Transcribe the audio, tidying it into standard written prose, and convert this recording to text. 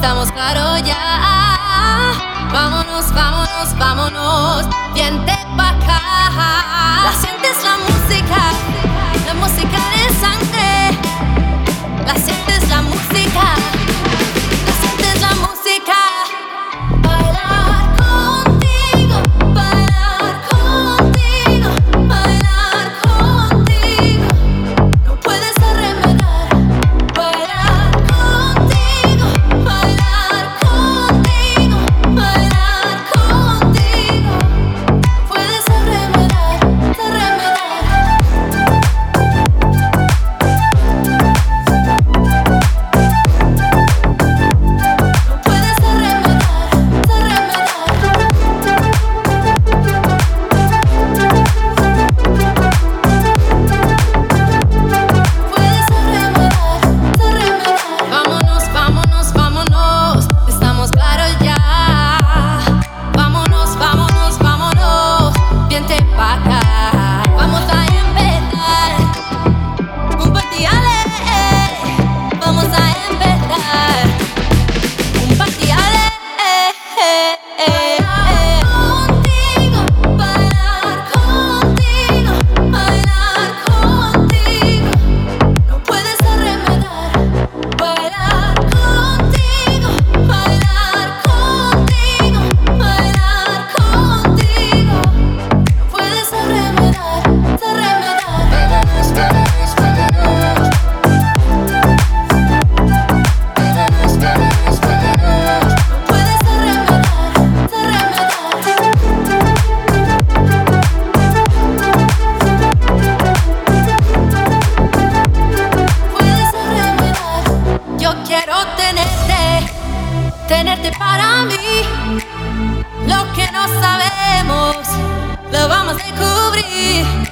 estamos claros ya. Vámonos, vámonos, vámonos, vente pa' acá. La sientes la música de sangre. La sientes la música, la sientes la música. Bailar contigo, bailar contigo, bailar contigo. No puedes arremedar. Bailar contigo, bailar contigo, bailar contigo. No puedes arremedar, arremedar. Tenerte para mí, lo que no sabemos lo vamos a descubrir.